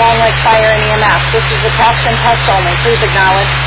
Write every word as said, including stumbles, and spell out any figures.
Long Lake Fire and E M S. This is a test and test only. Please acknowledge.